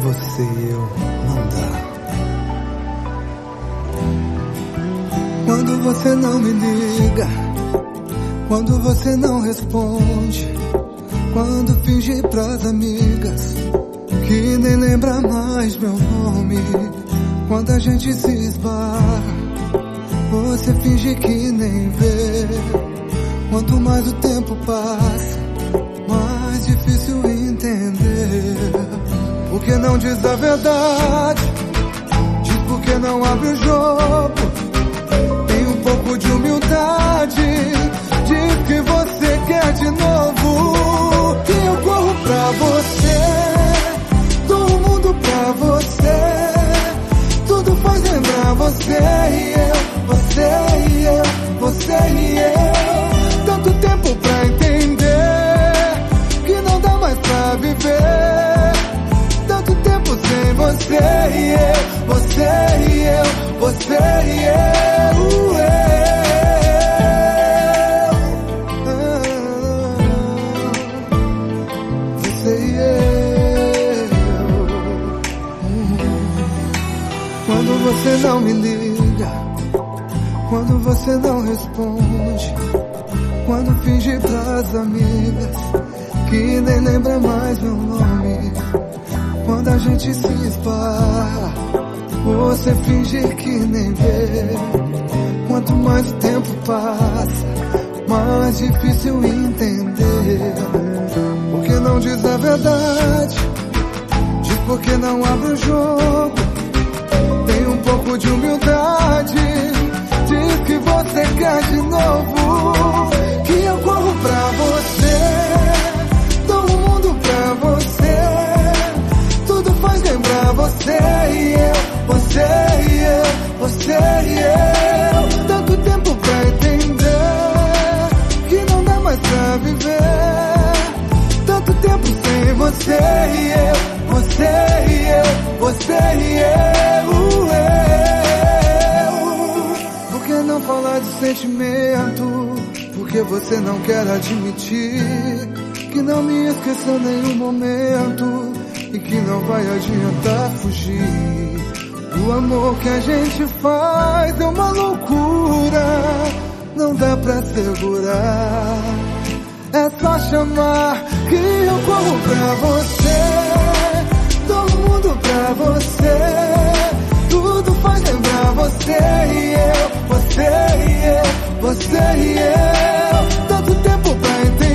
você e eu não dá. Quando você não me liga, quando você não responde, quando finge pras amigas que nem lembra mais meu nome, quando a gente se esbarra, você finge que nem vê. Quanto mais o tempo passa, mais difícil entender. Por que não diz a verdade? Diz por que não abre o jogo. Tem um pouco de humildade. Diz que você quer de novo. Que eu corro pra você, dou o mundo pra você. Tudo faz lembrar você e eu, você e eu, você e eu. Tanto tempo pra entender que não dá mais pra viver. Tanto tempo sem você e eu, você e eu, você e eu, você e eu. Quando você não me liga, quando você não responde, quando finge pras amigas que nem lembra mais meu nome, quando a gente se esbarra, você finge que nem vê. Quanto mais o tempo passa, mais difícil entender. Por que não diz a verdade? Diz por que não abre o jogo. Tem um pouco de humildade. Diz que você quer de novo. Que eu corro pra você, dou o mundo pra você. Tudo faz lembrar você e eu, você e eu, você e eu. Tanto tempo pra entender que não dá mais pra viver. Tanto tempo sem você e eu, você e eu, você e eu. Por que não falar de sentimento? Porque você não quer admitir que não me esqueceu em nenhum momento e que não vai adiantar fugir. O amor que a gente faz é uma loucura, não dá pra segurar. É só chamar que eu corro pra você, dou o mundo pra você. Tudo faz lembrar você e eu, você e eu, você e eu. Tanto tempo pra entender